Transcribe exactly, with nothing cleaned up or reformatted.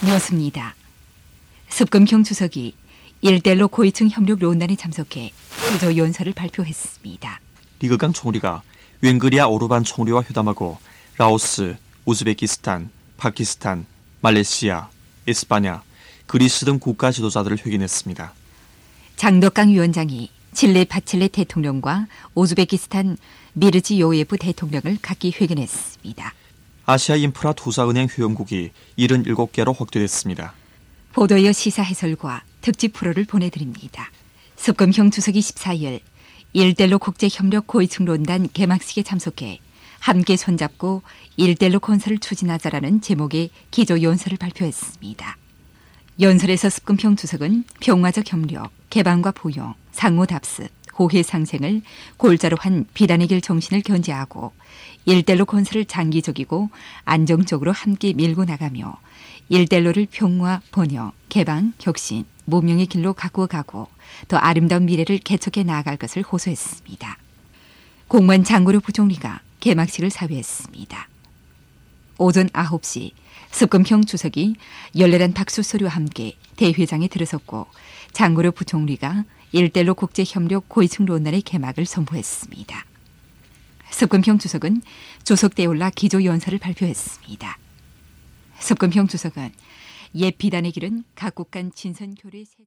뉴스입니다. 습금형 주석이 일대일로 고위층 협력 논란에 참석해 기조 연설을 발표했습니다. 리그강 총리가 웬그리아 오르반 총리와 회담하고 라오스, 우즈베키스탄, 파키스탄, 말레이시아, 에스파냐, 그리스 등 국가 지도자들을 회견했습니다. 장덕강 위원장이 칠레 바칠레 대통령과 우즈베키스탄 미르지요예프 대통령을 각기 회견했습니다. 아시아 인프라 투자은행 회원국이 칠십칠 개로 확대됐습니다. 보도이어 시사 해설과 특집 프로를 보내드립니다. 습금형 주석이 십사일 일대일로 국제협력 고위층 논단 개막식에 참석해 함께 손잡고 일대일로 건설을 추진하자라는 제목의 기조 연설을 발표했습니다. 연설에서 습금형 주석은 평화적 협력, 개방과 포용, 상호 답습, 호혜 상생을 골자로 한 비단의 길 정신을 견지하고 일대일로 건설을 장기적이고 안정적으로 함께 밀고 나가며 일대일로를 평화, 번영, 개방, 혁신, 문명의 길로 가꾸어 가고 더 아름다운 미래를 개척해 나아갈 것을 호소했습니다. 공무원 장구려 부총리가 개막식을 사회했습니다. 오전 아홉 시 습금형 주석이 열렬한 박수 소리와 함께 대회장에 들어섰고 장구려 부총리가 일대일로 국제협력 고위층 논란의 개막을 선포했습니다. 습금형 주석은 조석대에 올라 기조 연설을 발표했습니다. 습금형 주석은 옛 비단의 길은 각국 간 친선 교류의 세...